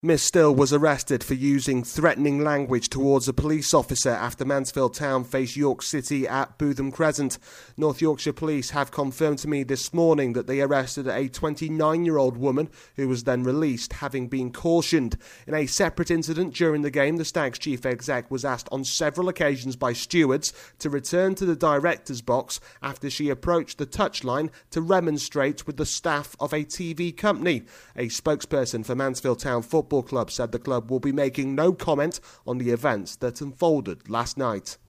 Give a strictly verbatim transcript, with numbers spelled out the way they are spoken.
Miss Still was arrested for using threatening language towards a police officer after Mansfield Town faced York City at Bootham Crescent. North Yorkshire Police have confirmed to me this morning that they arrested a twenty-nine-year-old woman who was then released, having been cautioned. In a separate incident during the game, the Stags chief exec was asked on several occasions by stewards to return to the director's box after she approached the touchline to remonstrate with the staff of a T V company. A spokesperson for Mansfield Town Football Club said the club will be making no comment on the events that unfolded last night.